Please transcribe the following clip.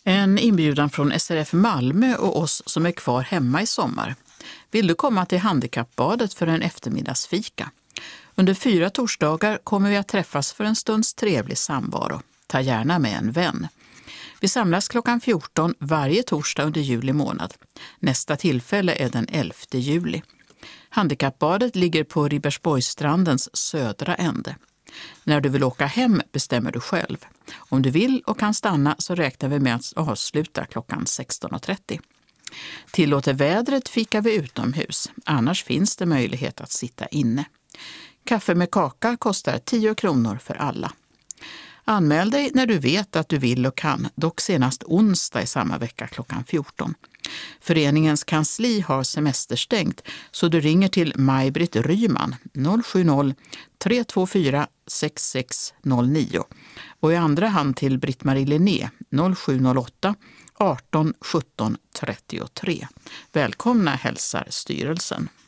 En inbjudan från SRF Malmö och oss som är kvar hemma i sommar. Vill du komma till Handikappbadet för en eftermiddagsfika? Under 4 torsdagar kommer vi att träffas för en stunds trevlig samvaro. Ta gärna med en vän. Vi samlas klockan 14 varje torsdag under juli månad. Nästa tillfälle är den 11 juli. Handikappbadet ligger på Ribersborgsstrandens södra ände. När du vill åka hem bestämmer du själv. Om du vill och kan stanna så räknar vi med att avsluta klockan 16.30. Tillåter vädret fikar vi utomhus, annars finns det möjlighet att sitta inne. Kaffe med kaka kostar 10 kronor för alla. Anmäl dig när du vet att du vill och kan, dock senast onsdag i samma vecka klockan 14. Föreningens kansli har semesterstängt så du ringer till Maj-Britt Ryman 070-324 6609 och i andra hand till Britt-Marie Linné 0708 18 17 33. Välkomna hälsar styrelsen.